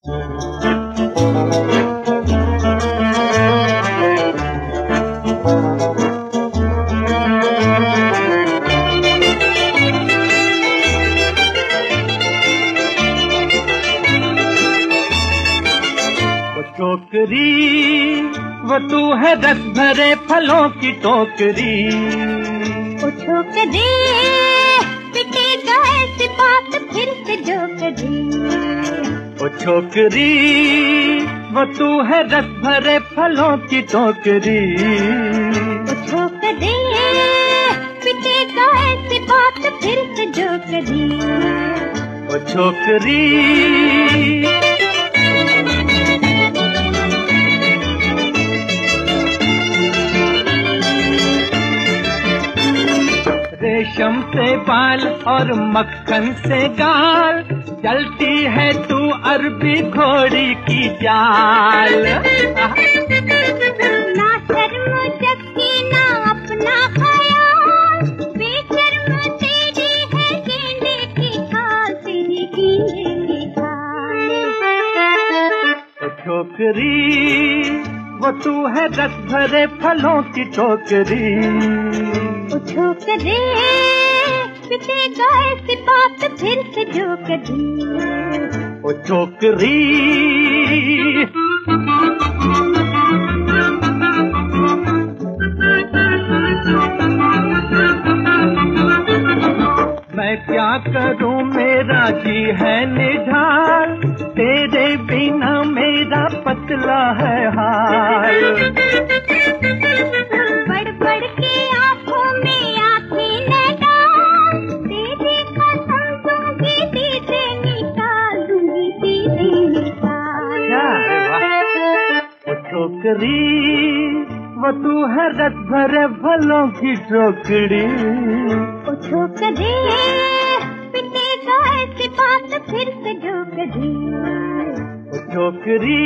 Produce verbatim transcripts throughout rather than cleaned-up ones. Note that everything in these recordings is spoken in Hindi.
टोकरी वो तू है रस भरे फलों की टोकरी। ओ टोकरी पिटेगा ऐसी बात फिर से जोकरी। ओ छोकरी वो तू है रस भरे फलों की टोकरी। ओ छोकरी पिटेगा ऐसी बात फिर से जोकरी। ओ छोकरी रेशम से बाल और मक्खन से गाल, चलती है तू अरबी घोड़ी की चाल। ना शर्म जबकि ना अपना ख्याल, बेशर्म तेरी है गेंदे की खाल, तेरी गेंदे की खाल। ओ छोकरी वो तू है रस भरे फलों की टोकरी। ओ छोकरी पिटेगा ऐसी बात फिर से जोकरी। ओ छोकरी मैं क्या करूं मेरा जी है निढाल, तेरे बिना मेरा पतला है हाल। बढ़ बढ़ के आँखों में आँखें न डाल, तेरी कसम दूंगी दीदे निकाल, दूंगी दीदे निकाल। ओ छोकरी वो तू है रस भरे फलों की टोकरी। ओ छोकरी पिटेगा ऐसी बात फिर से जोकरी। ओ छोकरी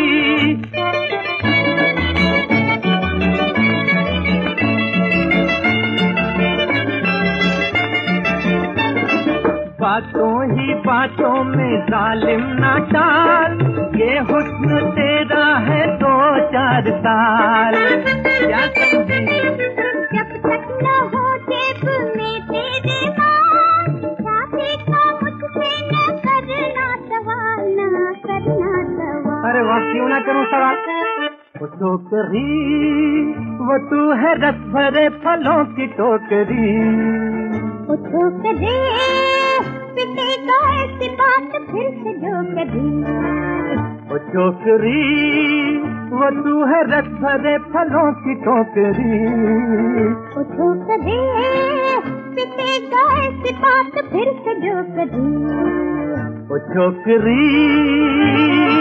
बातों ही बातों में जालिम ना डाल, ये हुस्न तेरा है दो चार साल। क्या समझी? जब तक न हो जेब में तेरे माल, चाहे का मुझसे न करना सवाल, न करना सवाल। अरे वाह, क्यों ना करूं सवाल। वो टोकरी वो तू है रस भरे फलों की टोकरी। ओ छोकरी पिटेगा ऐसी बात फिर से जोकरी। ओ छोकरी वो तू है रस भरे फलों की टोकरी। ओ छोकरी पिटेगा ऐसी बात फिर से जोकरी। ओ छोकरी